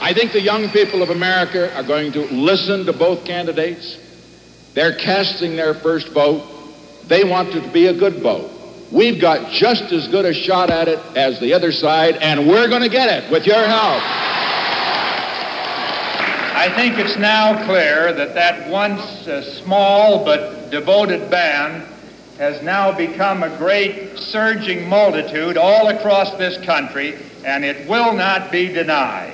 I think the young people of America are going to listen to both candidates. They're casting their first vote. They want it to be a good vote. We've got just as good a shot at it as the other side, and we're going to get it with your help. I think it's now clear that once small but devoted band has now become a great surging multitude all across this country, and it will not be denied.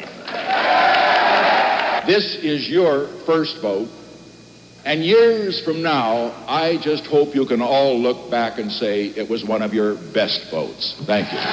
This is your first vote, and years from now, I just hope you can all look back and say it was one of your best votes. Thank you.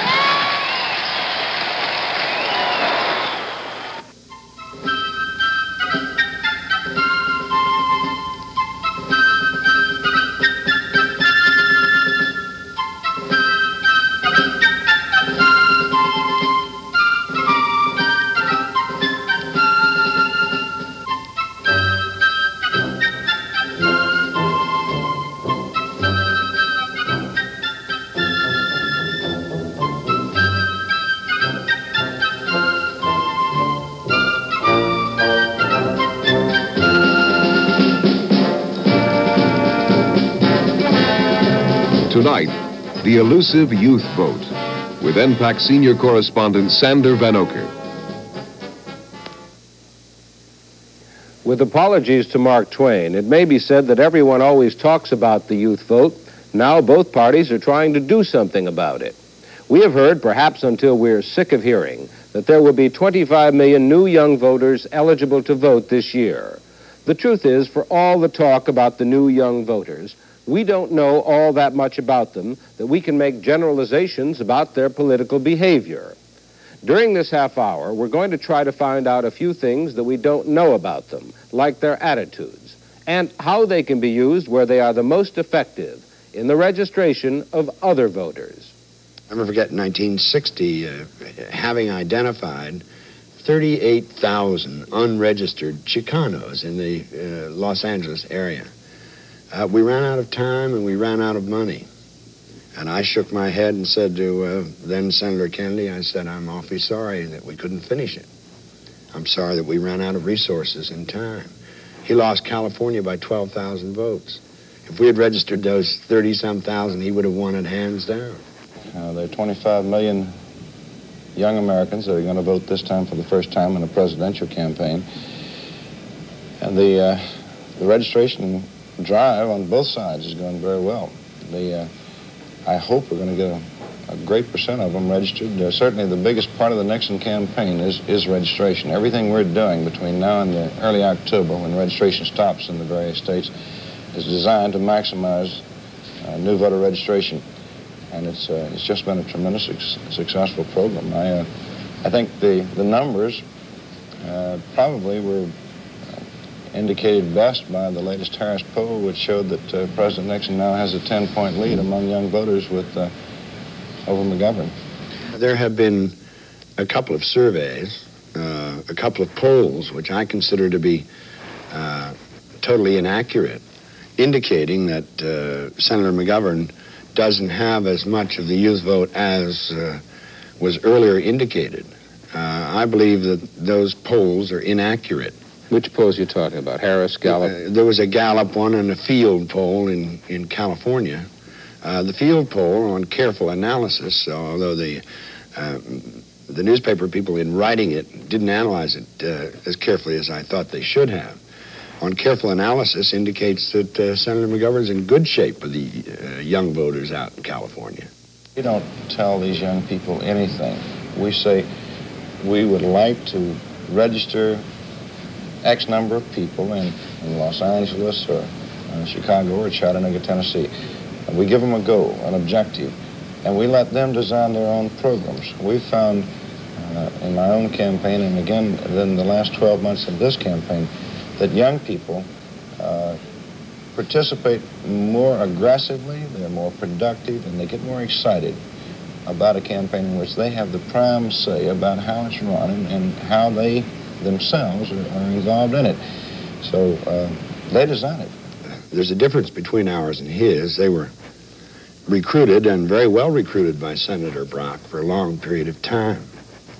Tonight, the elusive youth vote with NPAC senior correspondent Sander Van Oker. With apologies to Mark Twain, it may be said that everyone always talks about the youth vote. Now both parties are trying to do something about it. We have heard, perhaps until we're sick of hearing, that there will be 25 million new young voters eligible to vote this year. The truth is, for all the talk about the new young voters, we don't know all that much about them that we can make generalizations about their political behavior. During this half hour, we're going to try to find out a few things that we don't know about them, like their attitudes, and how they can be used where they are the most effective in the registration of other voters. I'll never forget in 1960 having identified 38,000 unregistered Chicanos in the Los Angeles area. We ran out of time and we ran out of money. And I shook my head and said to then Senator Kennedy, I said, I'm awfully sorry that we couldn't finish it. I'm sorry that we ran out of resources in time. He lost California by 12,000 votes. If we had registered those 30-some thousand, he would have won it hands down. There are 25 million young Americans that are going to vote this time for the first time in a presidential campaign. And the registration drive on both sides is going very well. I hope we're going to get a great percent of them registered. Certainly the biggest part of the Nixon campaign is registration. Everything we're doing between now and the early October, when registration stops in the various states, is designed to maximize new voter registration. And it's just been a tremendous successful program. I think the numbers probably were indicated best by the latest Harris poll, which showed that President Nixon now has a 10-point lead among young voters over McGovern. There have been a couple of surveys, a couple of polls, which I consider to be totally inaccurate, indicating that Senator McGovern doesn't have as much of the youth vote as was earlier indicated. I believe that those polls are inaccurate. Which polls are you talking about? Harris, Gallup? There was a Gallup one and a field poll in California. The field poll, on careful analysis, although the newspaper people in writing it didn't analyze it as carefully as I thought they should have, on careful analysis indicates that Senator McGovern's in good shape with the young voters out in California. We don't tell these young people anything. We say we would like to register X number of people in Los Angeles or Chicago or Chattanooga, Tennessee. And we give them a goal, an objective, and we let them design their own programs. We found in my own campaign, and again in the last 12 months of this campaign, that young people participate more aggressively, they're more productive, and they get more excited about a campaign in which they have the prime say about how it's run and how they themselves are involved in it. So they design it. There's a difference between ours and his. They were recruited, and very well recruited, by Senator Brock for a long period of time.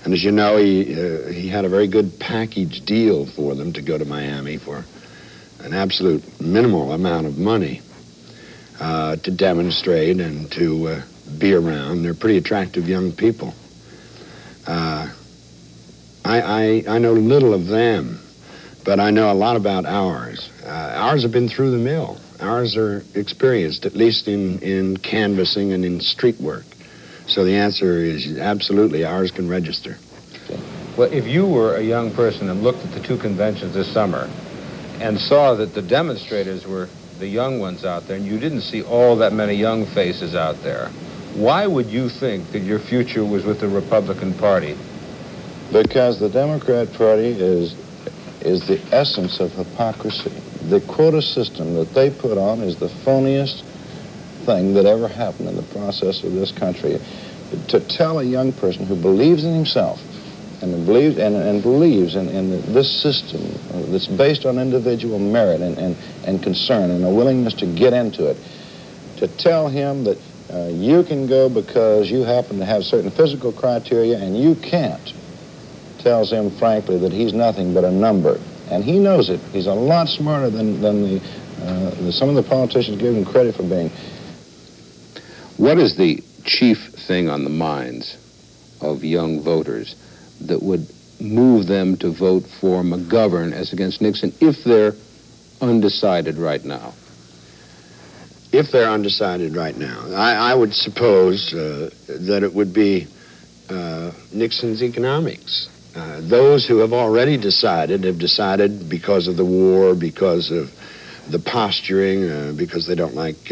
And as you know, he had a very good package deal for them to go to Miami for an absolute minimal amount of money to demonstrate and to be around. They're pretty attractive young people. I know little of them, but I know a lot about ours. Ours have been through the mill. Ours are experienced, at least in canvassing and in street work. So the answer is absolutely, ours can register. Well, if you were a young person and looked at the two conventions this summer and saw that the demonstrators were the young ones out there and you didn't see all that many young faces out there, why would you think that your future was with the Republican Party? Because the Democrat Party is the essence of hypocrisy. The quota system that they put on is the phoniest thing that ever happened in the process of this country. To tell a young person who believes in himself and believes in this system that's based on individual merit and concern and a willingness to get into it, to tell him that you can go because you happen to have certain physical criteria and you can't, tells him frankly that he's nothing but a number. And he knows it. He's a lot smarter than some of the politicians give him credit for being. What is the chief thing on the minds of young voters that would move them to vote for McGovern as against Nixon if they're undecided right now? If they're undecided right now, I would suppose that it would be Nixon's economics. Those who have already decided have decided because of the war, because of the posturing, because they don't like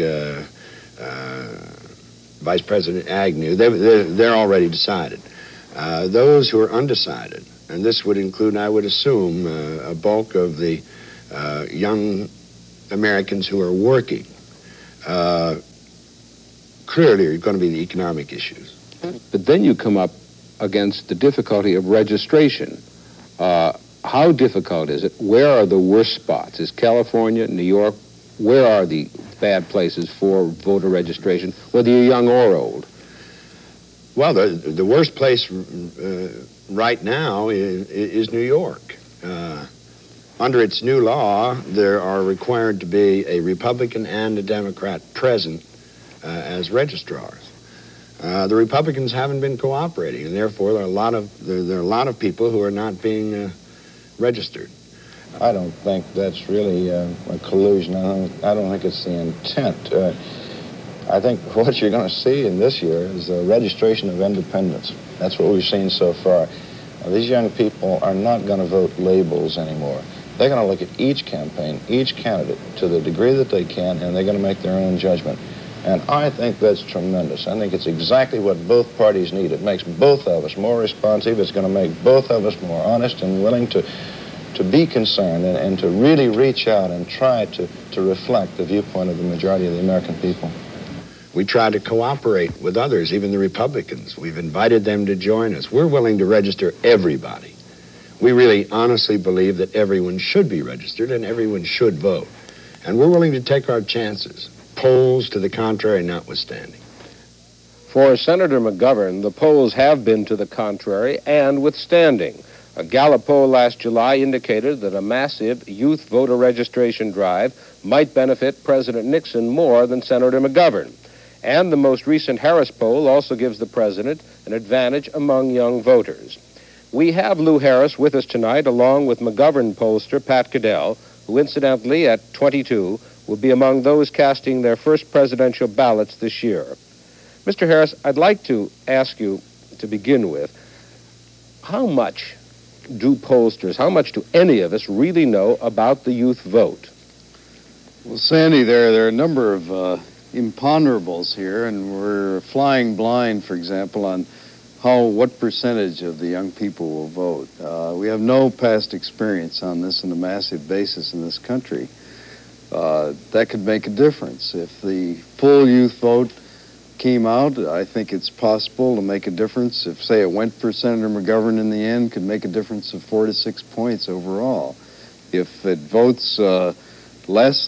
Vice President Agnew. They're already decided. Those who are undecided, and this would include, I would assume, a bulk of the young Americans who are working, clearly are going to be the economic issues. But then you come up against the difficulty of registration. How difficult is it? Where are the worst spots? Is California, New York, where are the bad places for voter registration, whether you're young or old? Well, the worst place right now is New York. Under its new law, there are required to be a Republican and a Democrat present as registrars. The Republicans haven't been cooperating, and therefore there are a lot of people who are not being registered. I don't think that's really a collusion. I don't think it's the intent. I think what you're going to see in this year is a registration of independents. That's what we've seen so far. Now, these young people are not going to vote labels anymore. They're going to look at each campaign, each candidate, to the degree that they can, and they're going to make their own judgment. And I think that's tremendous. I think it's exactly what both parties need. It makes both of us more responsive. It's going to make both of us more honest and willing to be concerned and to really reach out and try to reflect the viewpoint of the majority of the American people. We try to cooperate with others, even the Republicans. We've invited them to join us. We're willing to register everybody. We really honestly believe that everyone should be registered and everyone should vote. And we're willing to take our chances, polls to the contrary notwithstanding. For Senator McGovern, the polls have been to the contrary and withstanding. A Gallup poll last July indicated that a massive youth voter registration drive might benefit President Nixon more than Senator McGovern. And the most recent Harris poll also gives the president an advantage among young voters. We have Lou Harris with us tonight, along with McGovern pollster Pat Caddell, who incidentally, at 22, will be among those casting their first presidential ballots this year. Mr. Harris, I'd like to ask you to begin with, how much do pollsters, how much do any of us really know about the youth vote? Well, Sandy, there are a number of imponderables here, and we're flying blind, for example, on what percentage of the young people will vote. We have no past experience on this on a massive basis in this country. That could make a difference. If the full youth vote came out, I think it's possible to make a difference. If, say, it went for Senator McGovern in the end, could make a difference of 4 to 6 points overall. If it votes less,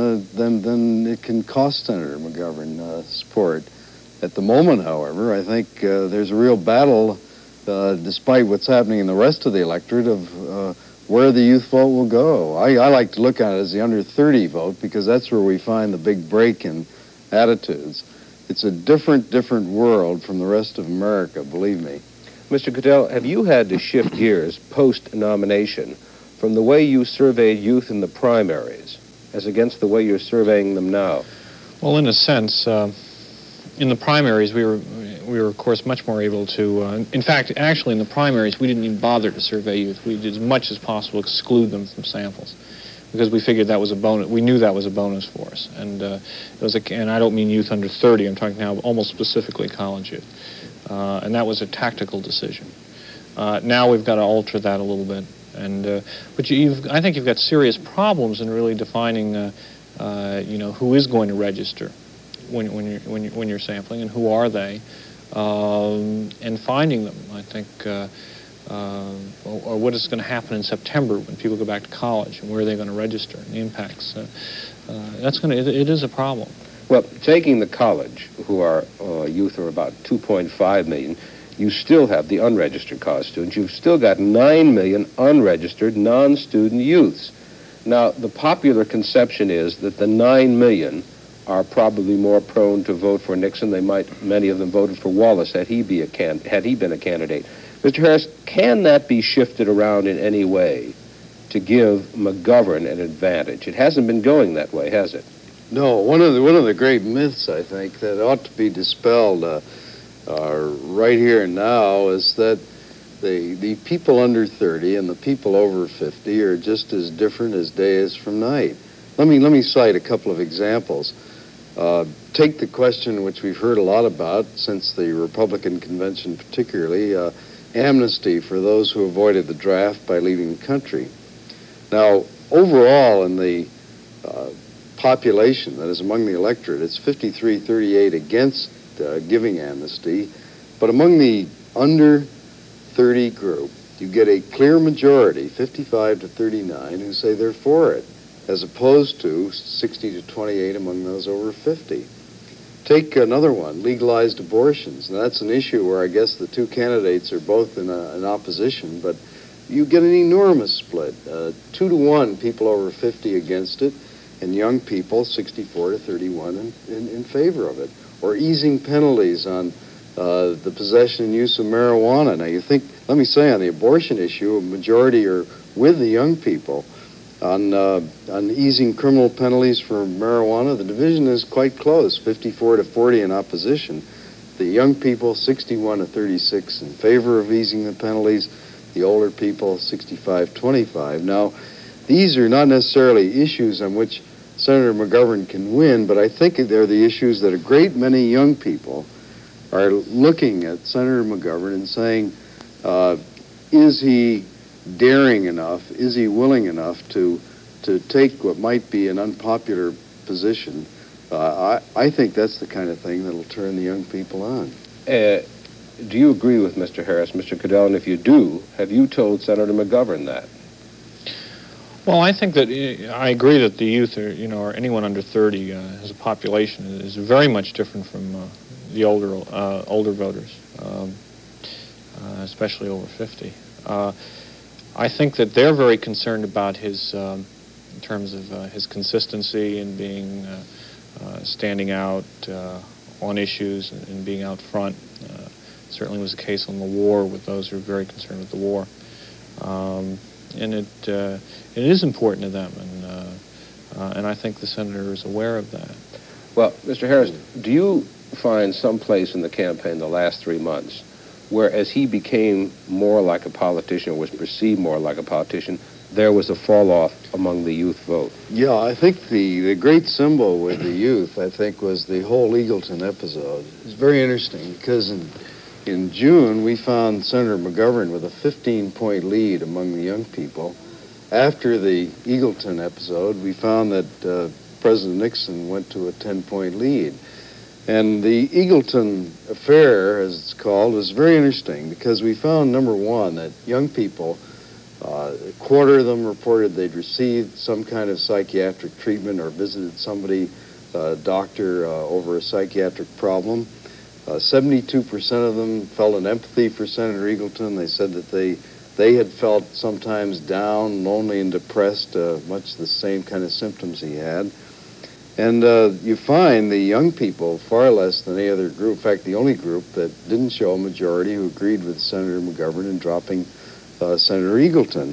then it can cost Senator McGovern support. At the moment, however, I think there's a real battle despite what's happening in the rest of the electorate, of where the youth vote will go. I like to look at it as the under 30 vote, because that's where we find the big break in attitudes. It's a different world from the rest of America, believe me. Mr. Goodell, have you had to shift gears post-nomination from the way you surveyed youth in the primaries as against the way you're surveying them now? Well, in a sense, in the primaries, we were, of course, much more able to, in fact, actually in the primaries, we didn't even bother to survey youth. We did as much as possible exclude them from samples, because we figured that was a bonus. We knew that was a bonus for us. And it was and I don't mean youth under 30, I'm talking now almost specifically college youth. And that was a tactical decision. Now we've got to alter that a little bit. And but I think you've got serious problems in really defining, who is going to register when you're sampling, and who are they, and finding them. I think, or what is going to happen in September when people go back to college, and where are they going to register, and the impacts. It is a problem. Well, taking the college, who are youth are about 2.5 million, you still have the unregistered college students. You've still got 9 million unregistered non-student youths. Now, the popular conception is that the 9 million are probably more prone to vote for Nixon. Many of them voted for Wallace had he been a candidate. Mr. Harris, can that be shifted around in any way to give McGovern an advantage? It hasn't been going that way, has it? No, one of the great myths, I think, that ought to be dispelled right here and now is that the people under 30 and the people over 50 are just as different as day is from night. Let me cite a couple of examples. Take the question which we've heard a lot about since the Republican convention, particularly amnesty for those who avoided the draft by leaving the country. Now, overall in the population that is among the electorate, it's 53-38 against giving amnesty, but among the under 30 group, you get a clear majority, 55-39, who say they're for it, as opposed to 60-28 among those over 50. Take another one, legalized abortions. Now, that's an issue where I guess the two candidates are both in opposition, but you get an enormous split. 2-to-1 people over 50 against it, and young people 64-31 in favor of it. Or easing penalties on the possession and use of marijuana. Now, you think, let me say, on the abortion issue, a majority are with the young people. On easing criminal penalties for marijuana, the division is quite close, 54-40 in opposition. The young people, 61-36 in favor of easing the penalties. The older people, 65-25. Now, these are not necessarily issues on which Senator McGovern can win, but I think they're the issues that a great many young people are looking at Senator McGovern and saying, is he daring enough, is he willing enough to take what might be an unpopular position? I think that's the kind of thing that'll turn the young people on. Do you agree with Mr. Harris, Mr. Goodell? And if you do, have you told Senator McGovern that? Well, I think that I agree that the youth, or anyone under 30 as a population, is very much different from the older voters, especially over 50. I think that they're very concerned about his, in terms of his consistency and being standing out on issues and being out front. Certainly was the case on the war with those who are very concerned with the war. And it is important to them, and I think the senator is aware of that. Well, Mr. Harris, do you find some place in the campaign the last 3 months where, as he became more like a politician, or was perceived more like a politician, there was a fall-off among the youth vote? Yeah, I think the great symbol with the youth, I think, was the whole Eagleton episode. It's very interesting because in June, we found Senator McGovern with a 15-point lead among the young people. After the Eagleton episode, we found that President Nixon went to a 10-point lead. And the Eagleton affair, as it's called, was very interesting because we found, number one, that young people, a quarter of them reported they'd received some kind of psychiatric treatment or visited somebody, a doctor, over a psychiatric problem. 72% of them felt an empathy for Senator Eagleton. They said that they had felt sometimes down, lonely, and depressed, much the same kind of symptoms he had. And you find the young people far less than any other group. In fact, the only group that didn't show a majority who agreed with Senator McGovern in dropping Senator Eagleton.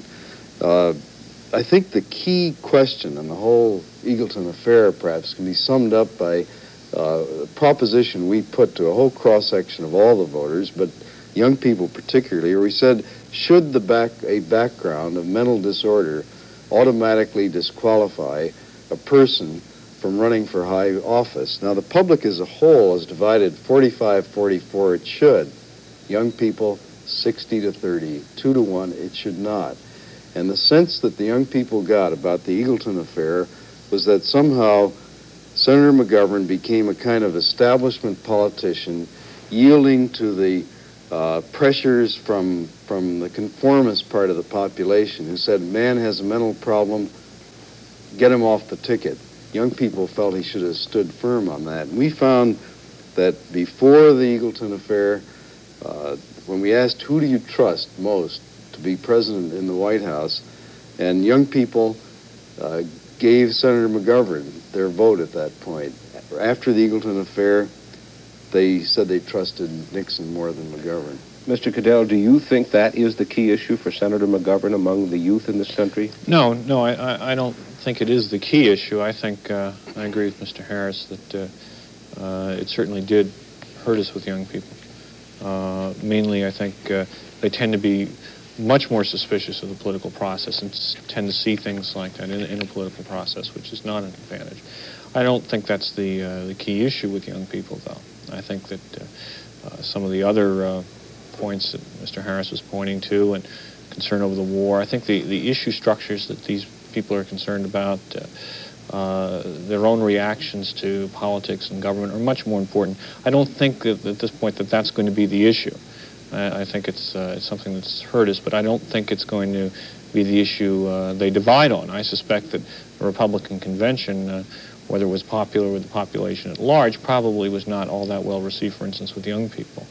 I think the key question in the whole Eagleton affair perhaps can be summed up by a proposition we put to a whole cross-section of all the voters, but young people particularly, where we said, should a background of mental disorder automatically disqualify a person from running for high office? Now, the public as a whole is divided 45-44. It should. Young people, 60-30, 2-1. It should not. And the sense that the young people got about the Eagleton affair was that somehow Senator McGovern became a kind of establishment politician, yielding to the pressures from the conformist part of the population, who said, man has a mental problem, get him off the ticket. Young people felt he should have stood firm on that. And we found that before the Eagleton affair, when we asked who do you trust most to be president in the White House, and young people gave Senator McGovern their vote at that point. After the Eagleton affair, they said they trusted Nixon more than McGovern. Mr. Goodell, do you think that is the key issue for Senator McGovern among the youth in this country? No, I don't think it is the key issue. I think I agree with Mr. Harris that it certainly did hurt us with young people. Mainly, I think they tend to be much more suspicious of the political process and tend to see things like that in a political process, which is not an advantage. I don't think that's the key issue with young people, though. I think that some of the other points that Mr. Harris was pointing to and concern over the war, I think the issue structures that these people are concerned about, their own reactions to politics and government are much more important. I don't think that at this point that that's going to be the issue. I think it's something that's hurt us, but I don't think it's going to be the issue they divide on. I suspect that the Republican convention, whether it was popular with the population at large, probably was not all that well received, for instance, with young people.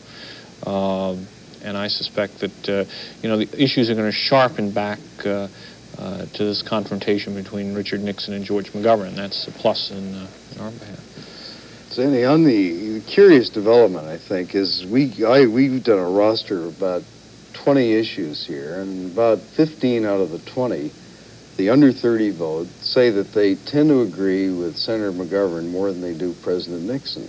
And I suspect that, the issues are going to sharpen back to this confrontation between Richard Nixon and George McGovern. That's a plus in our behalf. Sandy, on the curious development, I think, is we've done a roster of about 20 issues here, and about 15 out of the 20, the under 30 vote, say that they tend to agree with Senator McGovern more than they do President Nixon.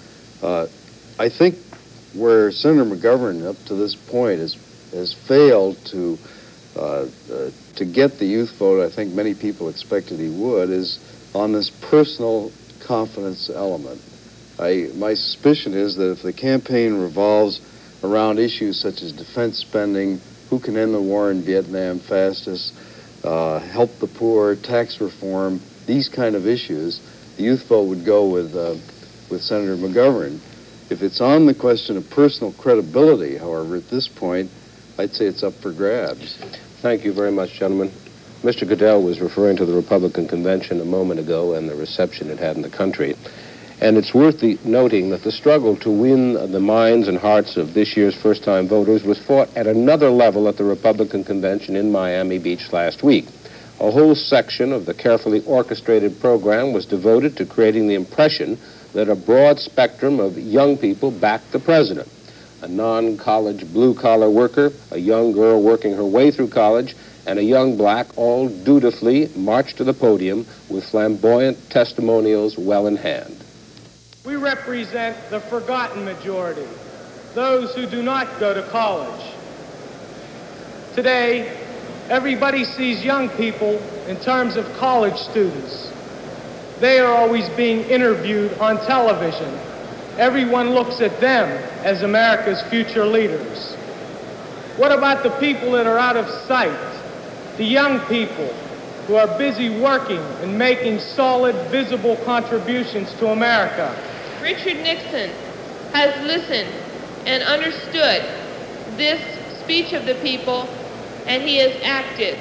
I think where Senator McGovern, up to this point, has failed to get the youth vote I think many people expected he would, is on this personal confidence element. My suspicion is that if the campaign revolves around issues such as defense spending, who can end the war in Vietnam fastest, help the poor, tax reform, these kind of issues, the youth vote would go with Senator McGovern. If it's on the question of personal credibility, however, at this point, I'd say it's up for grabs. Thank you very much, gentlemen. Mr. Goodell was referring to the Republican convention a moment ago and the reception it had in the country. And it's worth noting that the struggle to win the minds and hearts of this year's first-time voters was fought at another level at the Republican convention in Miami Beach last week. A whole section of the carefully orchestrated program was devoted to creating the impression that a broad spectrum of young people backed the president. A non-college blue-collar worker, a young girl working her way through college, and a young black all dutifully marched to the podium with flamboyant testimonials well in hand. We represent the forgotten majority, those who do not go to college. Today, everybody sees young people in terms of college students. They are always being interviewed on television. Everyone looks at them as America's future leaders. What about the people that are out of sight? The young people who are busy working and making solid, visible contributions to America. Richard Nixon has listened and understood this speech of the people, and he has acted.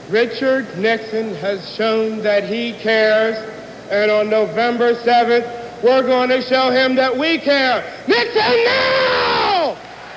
Richard Nixon has shown that he cares, and on November 7th, we're going to show him that we care. Nixon now!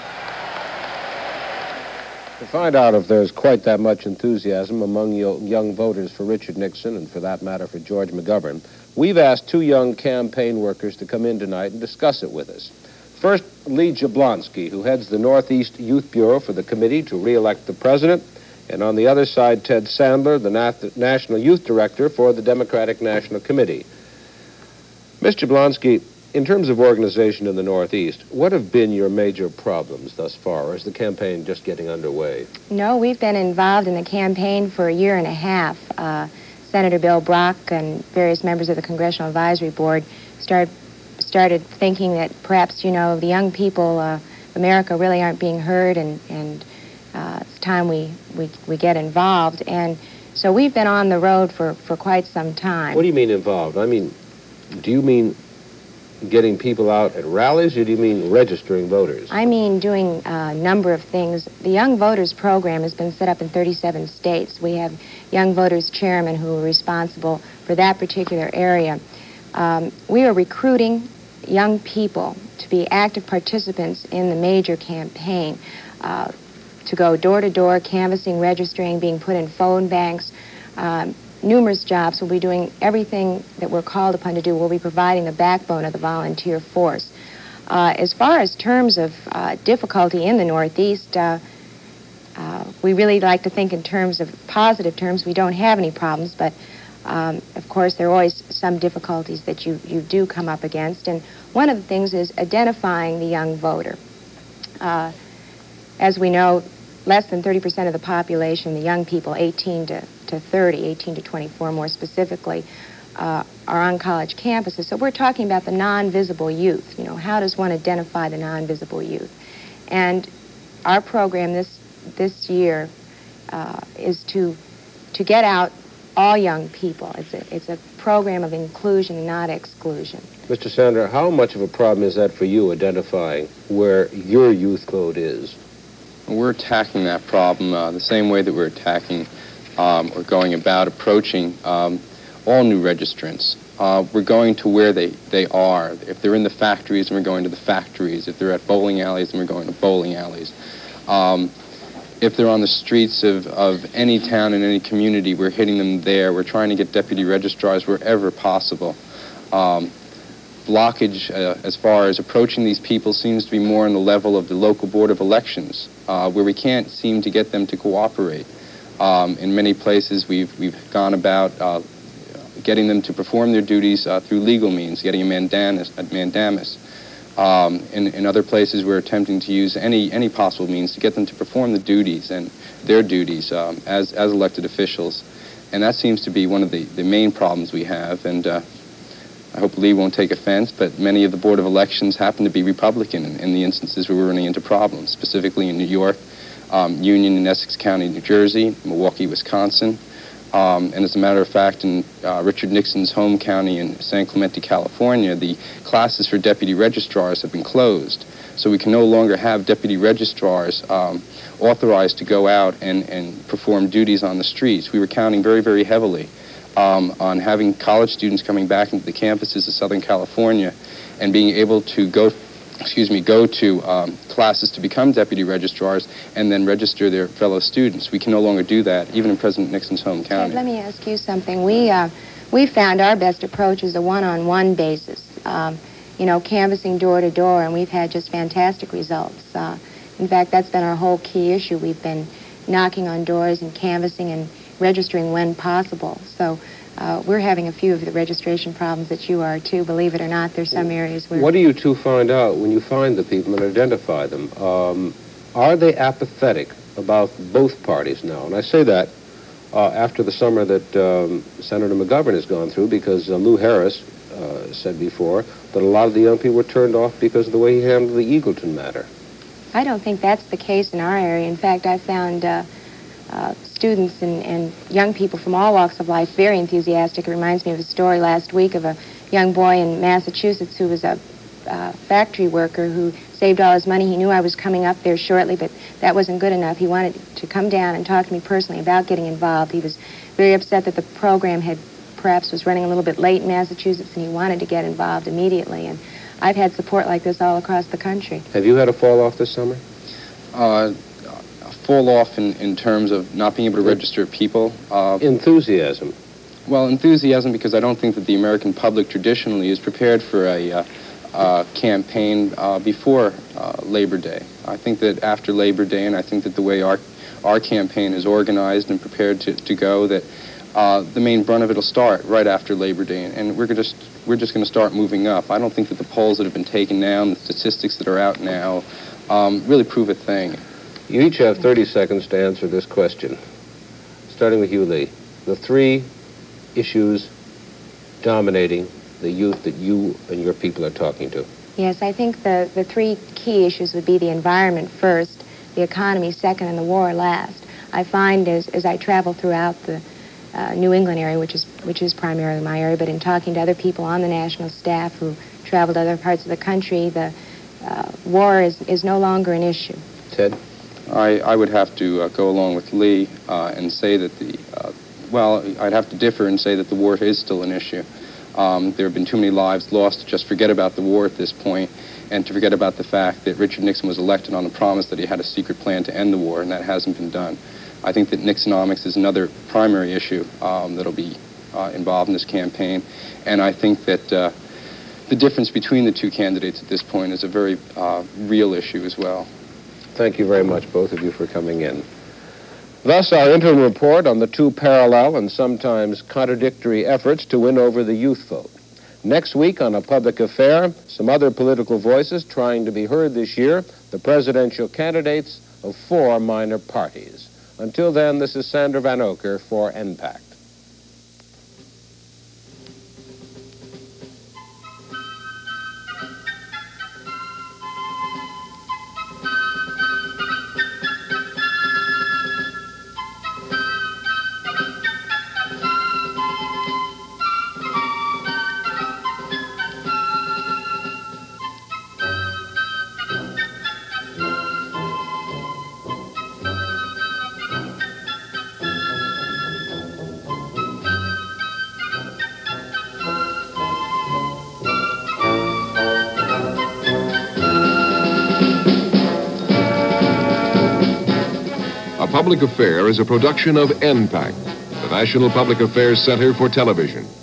To find out if there's quite that much enthusiasm among young voters for Richard Nixon, and for that matter for George McGovern, we've asked two young campaign workers to come in tonight and discuss it with us. First, Lee Jablonski, who heads the Northeast Youth Bureau for the Committee to Re-elect the President, and on the other side, Ted Sandler, the National Youth Director for the Democratic National Committee. Mr. Jablonski, in terms of organization in the Northeast, what have been your major problems thus far, or is the campaign just getting underway? No, we've been involved in the campaign for a year and a half. Senator Bill Brock and various members of the Congressional Advisory Board started thinking that perhaps, you know, the young people of America really aren't being heard, and it's time we get involved. And so we've been on the road for quite some time. What do you mean involved? I mean, do you mean getting people out at rallies, or do you mean registering voters? I mean doing a number of things. The Young Voters program has been set up in 37 states. We have Young Voters chairmen who are responsible for that particular area. We are recruiting young people to be active participants in the major campaign, to go door to door, canvassing, registering, being put in phone banks, numerous jobs. We'll be doing everything that we're called upon to do. We'll be providing the backbone of the volunteer force. As far as terms of difficulty in the Northeast, we really like to think in terms of positive terms. We don't have any problems, but of course there are always some difficulties that you do come up against. And one of the things is identifying the young voter. As we know, less than 30% of the population, the young people 18 to 30, 18 to 24 more specifically, are on college campuses. So we're talking about the non-visible youth. You know, how does one identify the non-visible youth? And our program this year is to get out all young people. It's a program of inclusion and not exclusion. Mr. Sandler, how much of a problem is that for you, identifying where your youth vote is? We're attacking that problem the same way that we're attacking or going about approaching all new registrants. We're going to where they are. If they're in the factories, then we're going to the factories. If they're at bowling alleys, then we're going to bowling alleys. If they're on the streets of any town and any community, we're hitting them there. We're trying to get deputy registrars wherever possible. Blockage as far as approaching these people seems to be more on the level of the local board of elections, where we can't seem to get them to cooperate. In many places, we've gone about getting them to perform their duties through legal means, getting a mandamus. In other places, we're attempting to use any possible means to get them to perform the duties and their duties as elected officials. And that seems to be one of the main problems we have. And I hope Lee won't take offense, but many of the Board of Elections happen to be Republican in the instances where we're running into problems, specifically in New York, Union in Essex County, New Jersey, Milwaukee, Wisconsin. And as a matter of fact, in Richard Nixon's home county in San Clemente, California, the classes for deputy registrars have been closed. So we can no longer have deputy registrars authorized to go out and perform duties on the streets. We were counting very, very heavily on having college students coming back into the campuses of Southern California and being able to go to classes to become deputy registrars and then register their fellow students. We can no longer do that, even in President Nixon's home county. Let me ask you something. We found our best approach is a one-on-one basis, you know, canvassing door to door, and we've had just fantastic results. In fact, that's been our whole key issue. We've been knocking on doors and canvassing and registering when possible. So we're having a few of the registration problems that you are, too. Believe it or not, there's some areas where... What do you two find out when you find the people and identify them? Are they apathetic about both parties now? And I say that after the summer that Senator McGovern has gone through, because Lou Harris said before that a lot of the young people were turned off because of the way he handled the Eagleton matter. I don't think that's the case in our area. In fact, I found students and young people from all walks of life very enthusiastic. It reminds me of a story last week of a young boy in Massachusetts who was a factory worker who saved all his money. He knew I was coming up there shortly, but that wasn't good enough. He wanted to come down and talk to me personally about getting involved. He was very upset that the program had perhaps was running a little bit late in Massachusetts, and he wanted to get involved immediately. And I've had support like this all across the country. Have you had a fall off this summer? A fall off in terms of not being able to register people. Enthusiasm. Well, enthusiasm because I don't think that the American public traditionally is prepared for a campaign before Labor Day. I think that after Labor Day, and I think that the way our campaign is organized and prepared to go, that the main brunt of it will start right after Labor Day, and we're just going to start moving up. I don't think that the polls that have been taken now and the statistics that are out now really prove a thing. You each have 30 seconds to answer this question. Starting with you, Lee. The three issues dominating the youth that you and your people are talking to. Yes, I think the three key issues would be the environment first, the economy second, and the war last. I find as I travel throughout the New England area, which is primarily my area, but in talking to other people on the national staff who travel to other parts of the country, the war is no longer an issue. Ted? I would have to go along with Lee and say that I'd have to differ and say that the war is still an issue. There have been too many lives lost to just forget about the war at this point, and to forget about the fact that Richard Nixon was elected on the promise that he had a secret plan to end the war, and that hasn't been done. I think that Nixonomics is another primary issue that'll be involved in this campaign, and I think that the difference between the two candidates at this point is a very real issue as well. Thank you very much, both of you, for coming in. Thus, our interim report on the two parallel and sometimes contradictory efforts to win over the youth vote. Next week on A Public Affair, some other political voices trying to be heard this year, the presidential candidates of 4 minor parties. Until then, this is Sander Van Oker for NPAC. Public Affair is a production of NPAC, the National Public Affairs Center for Television.